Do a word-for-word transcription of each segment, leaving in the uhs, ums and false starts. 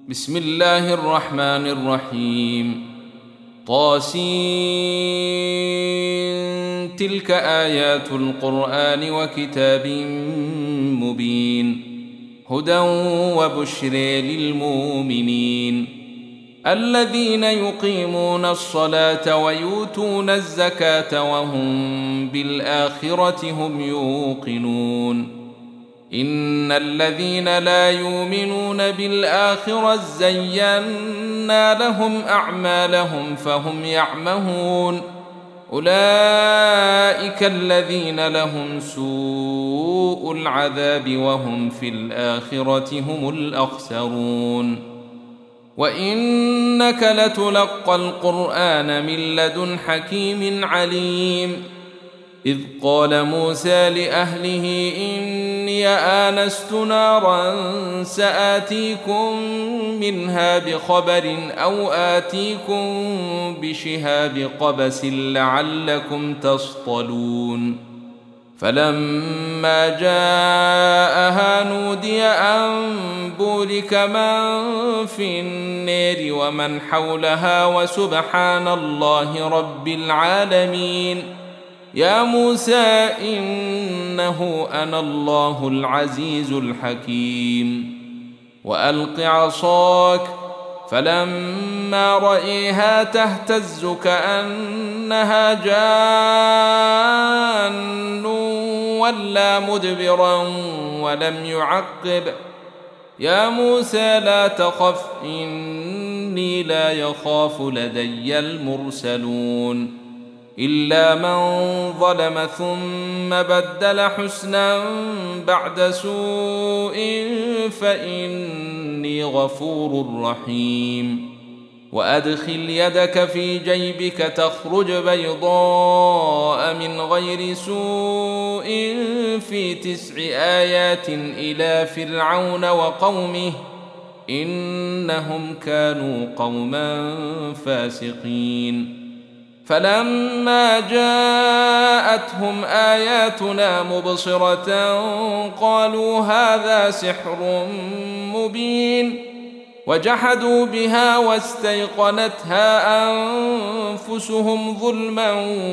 بسم الله الرحمن الرحيم. طاسين تلك آيات القرآن وكتاب مبين هدى وبشر للمؤمنين الذين يقيمون الصلاة ويؤتون الزكاة وهم بالآخرة هم يوقنون إن الذين لا يؤمنون بالآخرة زينا لهم أعمالهم فهم يعمهون أولئك الذين لهم سوء العذاب وهم في الآخرة هم الأخسرون وإنك لتلقى القرآن من لدن حكيم عليم إذ قال موسى لأهله إني آنست نارا سآتيكم منها بخبر أو آتيكم بشهاب قبس لعلكم تصطلون فلما جاءها نودي أن بورك من في النار ومن حولها وسبحان الله رب العالمين يا موسى إنه أنا الله العزيز الحكيم وألق عصاك فلما رأيها تهتز كأنها جان ولا مدبرا ولم يعقب يا موسى لا تخف إني لا يخاف لدي المرسلون إلا من ظلم ثم بدل حسنا بعد سوء فإني غفور رحيم وأدخل يدك في جيبك تخرج بيضاء من غير سوء في تسع آيات إلى فرعون وقومه إنهم كانوا قوما فاسقين فلما جاءتهم آياتنا مبصرة قالوا هذا سحر مبين وجحدوا بها واستيقنتها أنفسهم ظلما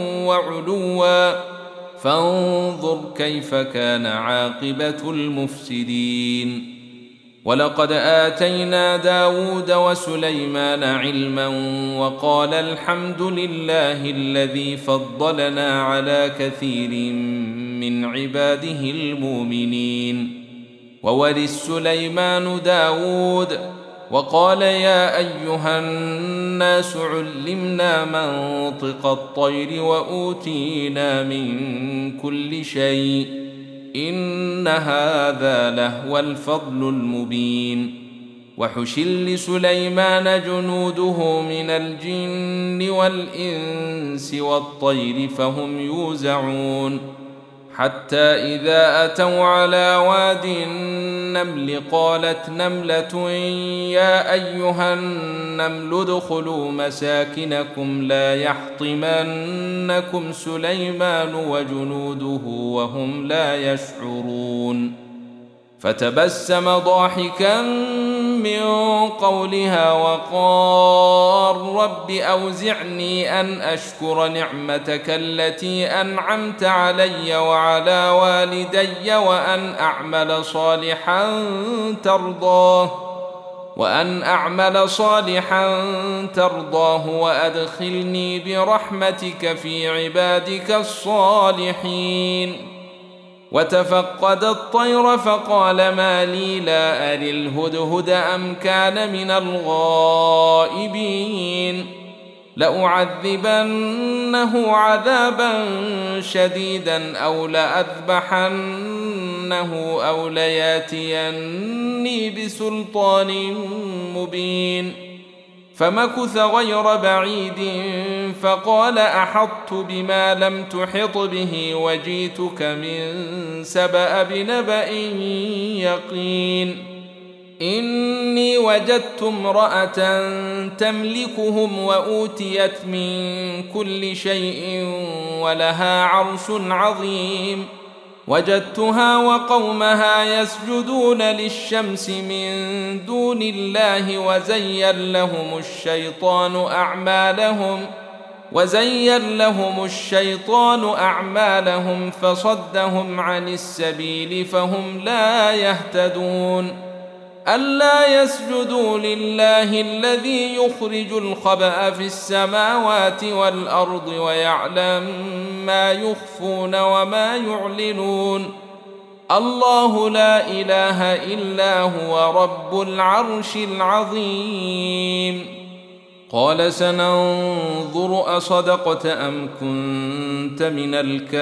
وعلوا فانظر كيف كان عاقبة المفسدين ولقد آتينا داود وسليمان علما وقال الحمد لله الذي فضلنا على كثير من عباده المؤمنين وورث سليمان داود وقال يا أيها الناس علمنا منطق الطير وأوتينا من كل شيء إن هذا لهو الفضل المبين وحشر لسليمان جنوده من الجن والإنس والطير فهم يوزعون حتى إذا أتوا على واد النمل قالت نملة يا أيها النمل ادخلوا مساكنكم لا يحطمنكم سليمان وجنوده وهم لا يشعرون فتبسم ضاحكا من قولها وقال رب أوزعني أن أشكر نعمتك التي أنعمت علي وعلى والدي وأن أعمل صالحا ترضاه وأن أعمل صالحا ترضاه وأدخلني برحمتك في عبادك الصالحين وتفقد الطير فقال ما لي لا أري الهدهد أم كان من الغائبين لأعذبنه عذابا شديدا أو لأذبحنه أو لياتيني بسلطان مبين فمكث غير بعيد فقال أحطت بما لم تحط به وجيتك من سبأ بنبأ يقين إني وجدت امرأة تملكهم وأوتيت من كل شيء ولها عرش عظيم وجدتها وقومها يسجدون للشمس من دون الله وزين لهم الشيطان أعمالهم وزين لهم الشيطان أعمالهم فصدهم عن السبيل فهم لا يهتدون ألا يسجدوا لله الذي يخرج الخبأ في السماوات والأرض ويعلم ما يخفون وما يعلنون الله لا إله إلا هو رب العرش العظيم قال سننظر أصدقت أم كنت من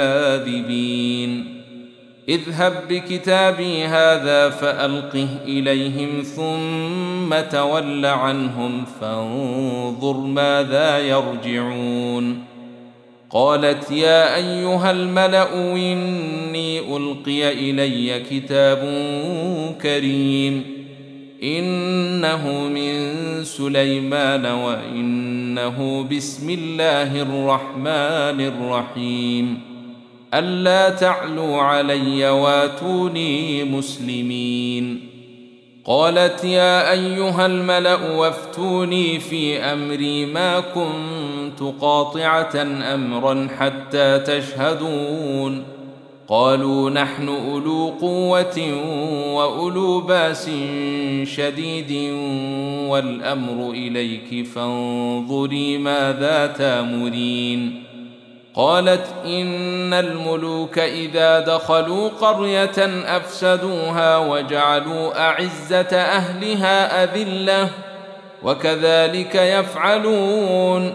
الكاذبين اذهب بكتابي هذا فألقه إليهم ثم تول عنهم فانظر ماذا يرجعون قالت يا أيها الملأ إني ألقي إلي كتاب كريم إنه من سليمان وإنه بسم الله الرحمن الرحيم ألا تعلوا علي واتوني مسلمين قالت يا أيها الملأ وافتوني في أمري ما كنت قاطعة أمرا حتى تشهدون قالوا نحن أولو قوة وأولو باس شديد والأمر إليك فانظري ماذا تأمرين قالت إن الملوك إذا دخلوا قرية أفسدوها وجعلوا أعزة أهلها أذلة وكذلك يفعلون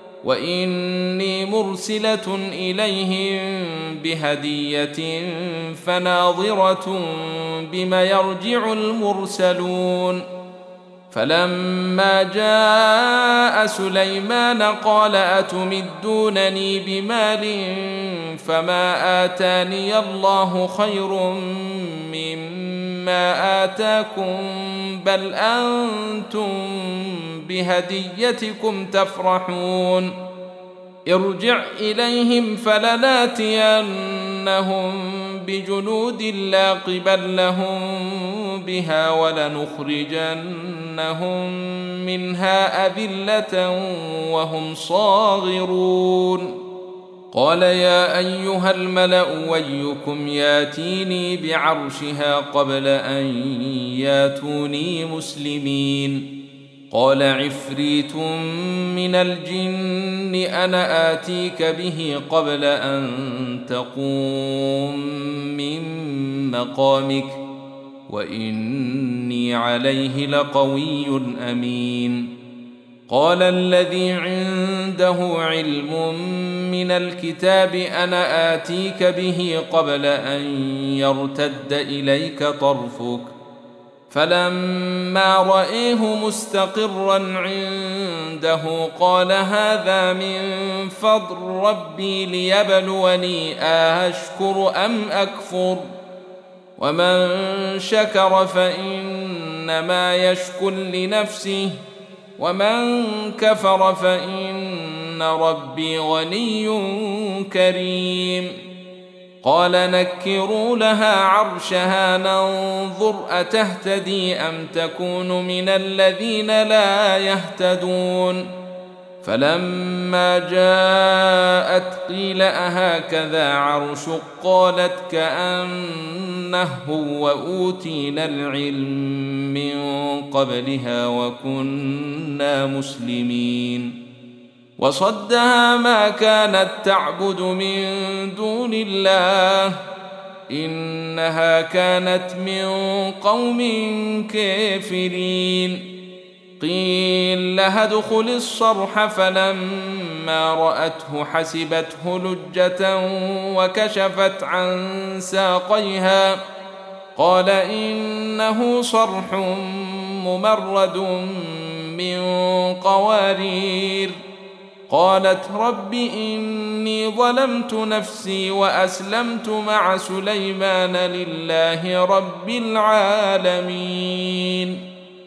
وإني مرسلة إليهم بهدية فناظرة بما يرجع المرسلون فلما جاء سليمان قال أتمدونني بمال فما آتاني الله خير مما آتاكم بل أنتم بهديتكم تفرحون ارجع إليهم فلناتينهم بجنود لا قبل لهم بها ولنخرجنهم منها أذلة وهم صاغرون قال يا أيها الملأ ويكم ياتيني بعرشها قبل أن ياتوني مسلمين قال عفريت من الجن أنا آتيك به قبل أن تقوم من مقامك وإني عليه لقوي أمين قال الذي عنده علم من الكتاب أنا آتيك به قبل أن يرتد إليك طرفك فلما رأيه مستقرا عنده قال هذا من فضل ربي ليبلوني أشكر أم أكفر ومن شكر فإنما يشكر لنفسه ومن كفر فإن ربي غني كريم قال نكروا لها عرشها ننظر أتهتدي أم تكون من الذين لا يهتدون فلما جاءت قيل أهكذا عرشك قالت كأنه وأوتينا العلم من قبلها وكنا مسلمين وصدها ما كانت تعبد من دون الله إنها كانت من قوم كافرين قيل لها ادخل الصرح فلما رأته حسبته لجة وكشفت عن ساقيها قال إنه صرح ممرد من قوارير قالت رب إني ظلمت نفسي وأسلمت مع سليمان لله رب العالمين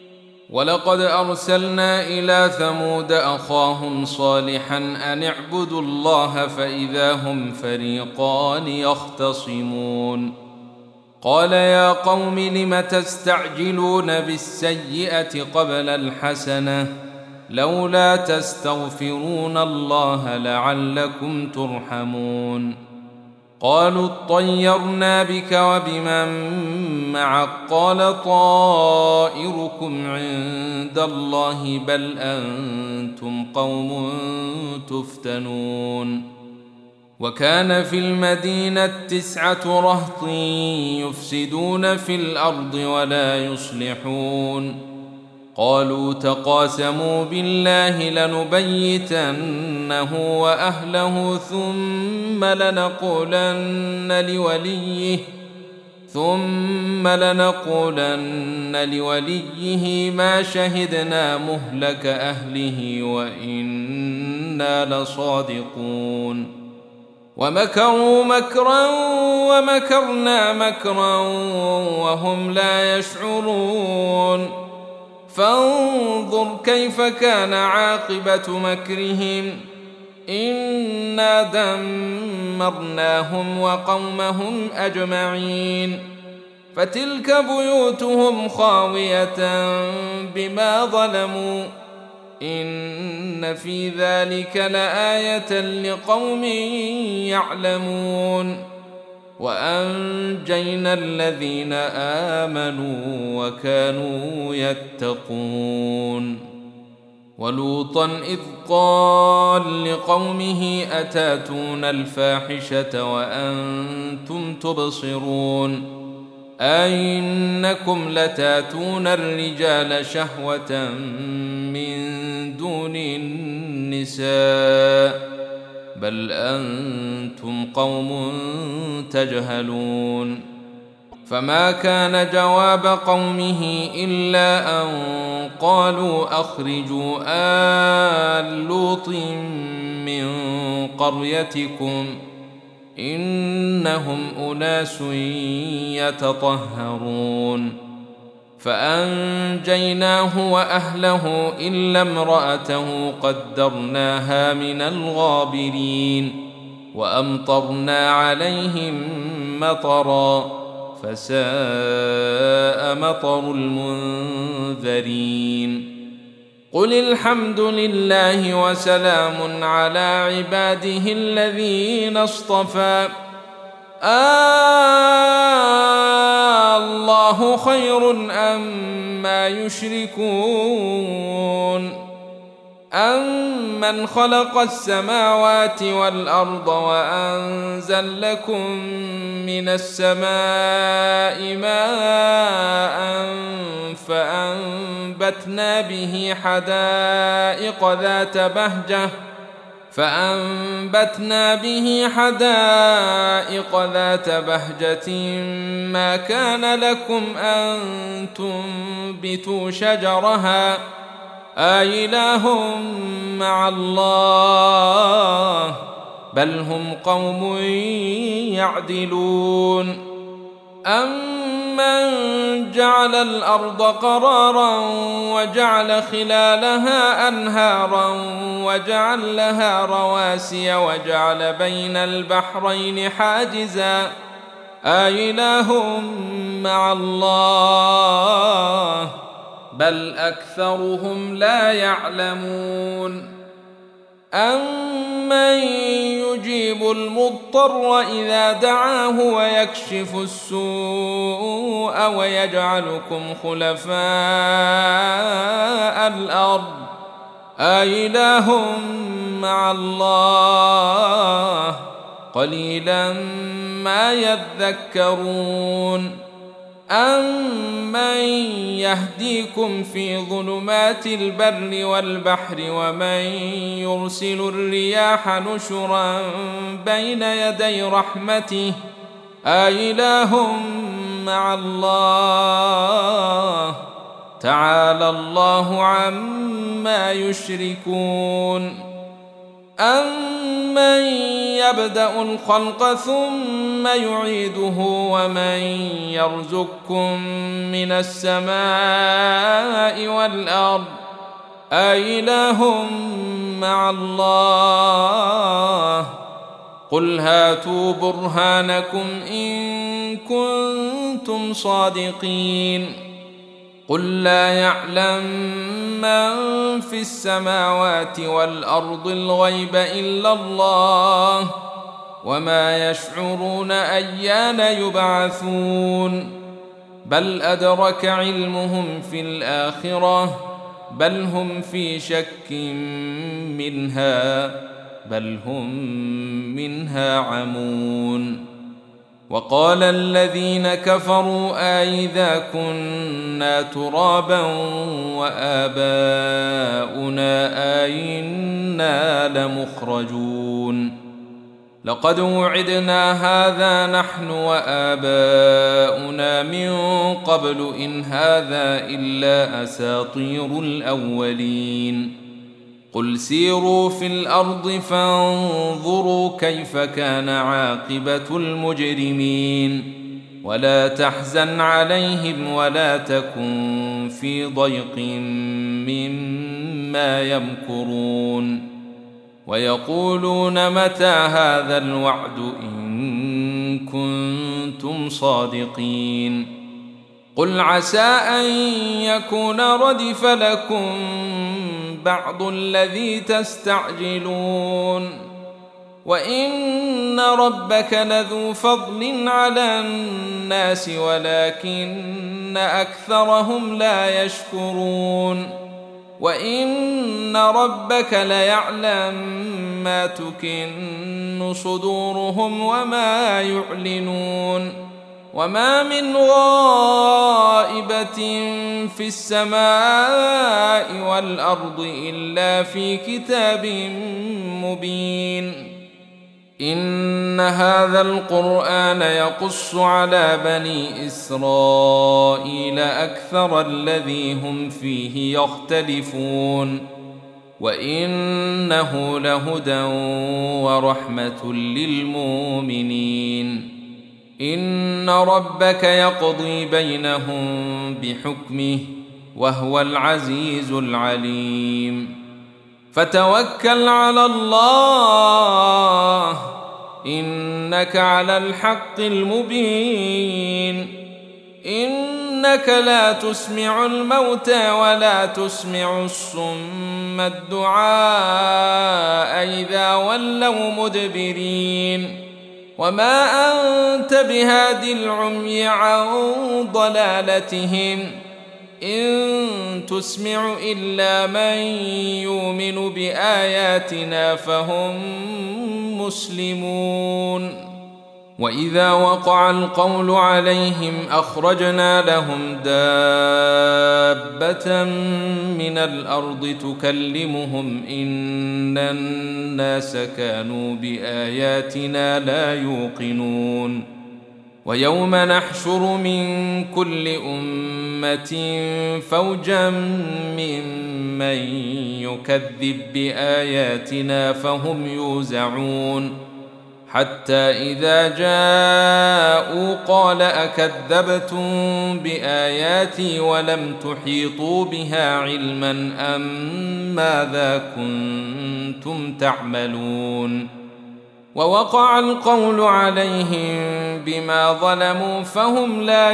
ولقد أرسلنا إلى ثمود أخاهم صالحا أن اعبدوا الله فإذا هم فريقان يختصمون قال يا قوم لم تستعجلون بالسيئة قبل الحسنة لولا تستغفرون الله لعلكم ترحمون قالوا اطيرنا بك وبمن معك قال طائركم عند الله بل أنتم قوم تفتنون وكان في المدينة تسعة رهط يفسدون في الأرض ولا يصلحون قالوا تقاسموا بالله لنبيتنه وأهله ثم لنقولن لوليه ثم لنقولن لوليه ما شهدنا مهلك أهله وإنا لصادقون ومكروا مكرا ومكرنا مكرا وهم لا يشعرون فانظر كيف كان عاقبة مكرهم إنا دمرناهم وقومهم أجمعين فتلك بيوتهم خاوية بما ظلموا إن في ذلك لآية لقوم يعلمون وأنجينا الذين آمنوا وكانوا يتقون ولوطا إذ قال لقومه أتاتون الفاحشة وأنتم تبصرون أئنكم لتاتون الرجال شهوة من دون النساء بل أنتم قوم تجهلون فما كان جواب قومه إلا أن قالوا أخرجوا آل لوط من قريتكم إنهم أناس يتطهرون فأنجيناه وأهله إلا امرأته قدرناها من الغابرين وأمطرنا عليهم مطرا فساء مطر المنذرين قل الحمد لله وسلام على عباده الذين اصطفى آه الله خير أما يشركون أمن خلق السماوات والأرض وأنزل لكم من السماء ماء فأنبتنا به حدائق ذات بهجة فأنبتنا به حدائق ذات بهجة ما كان لكم أن تنبتوا شجرها أإله مع الله بل هم قوم يعدلون أمن جعل الأرض قرارا وجعل خلالها أنهارا وجعل لها رواسي وجعل بين البحرين حاجزا أإله مع الله بل أكثرهم لا يعلمون أمن يجيب المضطر إذا دعاه ويكشف السوء ويجعلكم خلفاء الأرض أإله مع الله قليلا ما يذكرون أمن يهديكم في ظلمات البر والبحر ومن يرسل الرياح نشرا بين يدي رحمته أإله مع الله تعالى الله عما يشركون أَمَّن يَبْدَأُ الْخَلْقَ ثُمَّ يُعِيدُهُ وَمَن يَرْزُقكُّم مِّنَ السَّمَاءِ وَالْأَرْضِ أَإِلَٰهٌ مَّعَ اللَّهِ قُلْ هَاتُوا بُرْهَانَكُمْ إِن كُنتُمْ صَادِقِينَ قُل لَّا يَعْلَمُ مَن فِي السَّمَاوَاتِ وَالْأَرْضِ الْغَيْبَ إِلَّا اللَّهُ وَمَا يَشْعُرُونَ أَيَّانَ يُبْعَثُونَ بَلْ أَدْرَكَ عِلْمُهُمْ فِي الْآخِرَةِ بَلْ هُمْ فِي شَكٍّ مِّنْهَا بَلْ هُمْ مِنْهَا عَمُونَ وقال الذين كفروا أئذا كنا ترابا وآباؤنا أئنا لمخرجون لقد وعدنا هذا نحن وآباؤنا من قبل إن هذا إلا أساطير الأولين قل سيروا في الأرض فانظروا كيف كان عاقبة المجرمين ولا تحزن عليهم ولا تكن في ضيق مما يمكرون ويقولون متى هذا الوعد إن كنتم صادقين قل عسى أن يكون ردف لكم بعض الذي تستعجلون وإن ربك لذو فضل على الناس ولكن أكثرهم لا يشكرون وإن ربك ليعلم ما تكن صدورهم وما يعلنون وما من غائبة في السماء والأرض إلا في كتاب مبين إن هذا القرآن يقص على بني إسرائيل أكثر الذي هم فيه يختلفون وإنه لهدى ورحمة للمؤمنين إن ربك يقضي بينهم بحكمه وهو العزيز العليم فتوكل على الله إنك على الحق المبين إنك لا تسمع الموتى ولا تسمع الصم الدعاء إذا ولوا مدبرين وما أنت بهاد العمي عن ضلالتهم إن تسمع إلا من يؤمن بآياتنا فهم مسلمون وإذا وقع القول عليهم أخرجنا لهم دابة من الأرض تكلمهم إن الناس كانوا بآياتنا لا يوقنون ويوم نحشر من كل أمة فوجا ممن يكذب بآياتنا فهم يوزعون حتى إذا جاءوا قال أكذبتم بآياتي ولم تحيطوا بها علما أم ماذا كنتم تعملون ووقع القول عليهم بما ظلموا فهم لا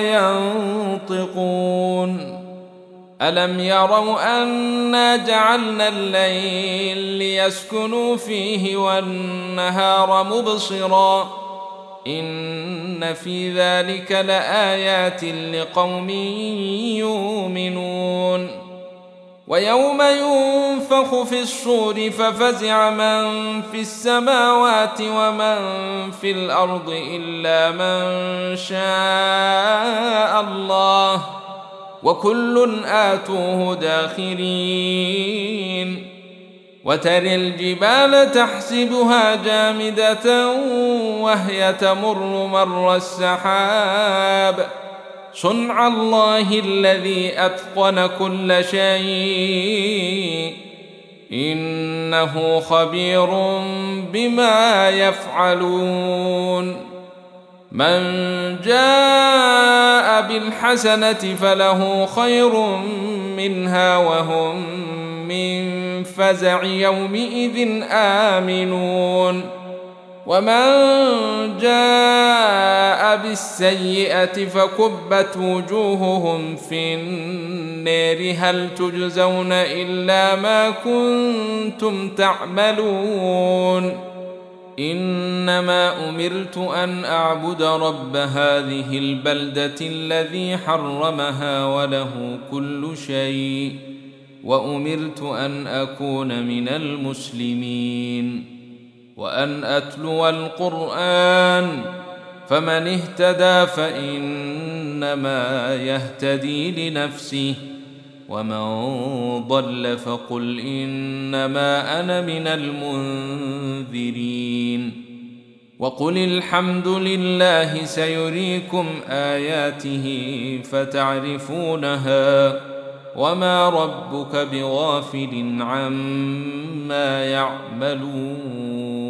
ينطقون ألم يروا أنا جعلنا الليل ليسكنوا فيه والنهار مبصرا إن في ذلك لآيات لقوم يؤمنون ويوم ينفخ في الصور ففزع من في السماوات ومن في الأرض إلا من شاء الله وكل آتوه داخرين وترى الجبال تحسبها جامدة وهي تمر مر السحاب صنع الله الذي أتقن كل شيء إنه خبير بما يفعلون من جاء بالحسنة فله خير منها وهم من فزع يومئذ آمنون ومن جاء بالسيئة فكبت وجوههم في النار هل تجزون إلا ما كنتم تعملون إنما أمرت أن أعبد رب هذه البلدة الذي حرمها وله كل شيء وأمرت أن أكون من المسلمين وأن أتلو القرآن فمن اهتدى فإنما يهتدي لنفسه ومن ضل فقل إنما أنا من المنذرين وقل الحمد لله سيريكم آياته فتعرفونها وما ربك بغافل عما يعملون